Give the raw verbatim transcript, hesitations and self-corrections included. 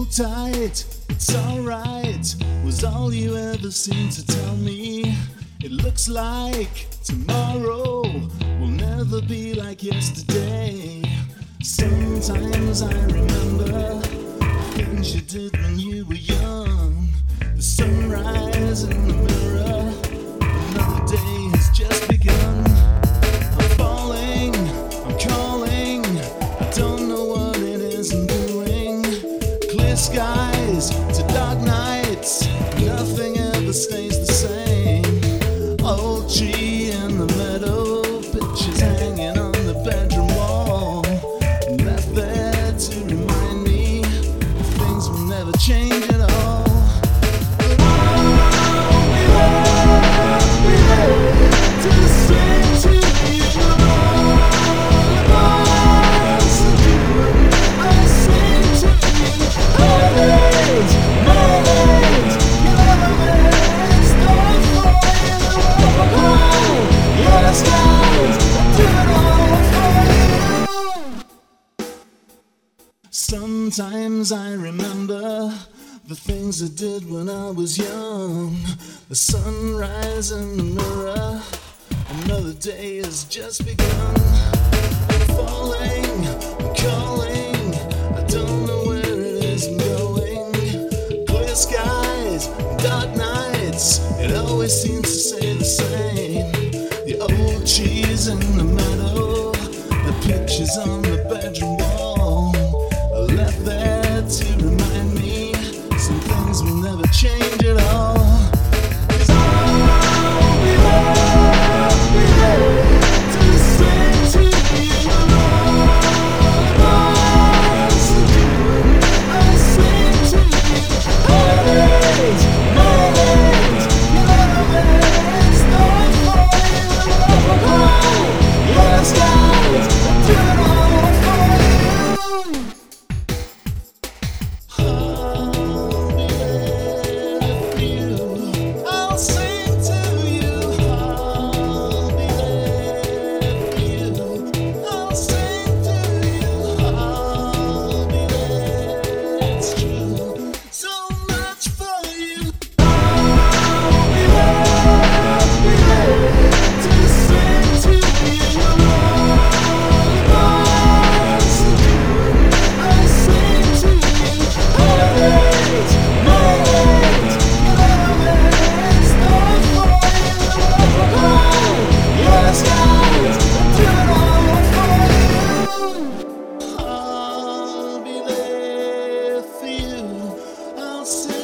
tight, it's alright, was all you ever seemed to tell me. It looks like tomorrow will never be like yesterday. Sometimes I remember things you did when you were young. The sunrise in the mirror, another day has just begun. I'm falling, I'm calling, I don't know what it is I'm doing. Clear skies to dark nights, nothing ever stays the same. Old tree in the meadow, pictures hanging on the bedroom wall, left there to remind me things will never change at all. Sometimes I remember the things I did when I was young. The sunrise in the mirror, another day has just begun. I'm falling, I'm calling, I don't know where it is I'm going. Clear skies, dark nights, it always seems to say the same. The old trees in the meadow, the pictures on the bedroom wall, left there to remind me some things will never change at all. 'Cause I'll be there, be there to say to you, always I say to you, always, always, always, start falling, oh, yes, guys, do it all for you. I'll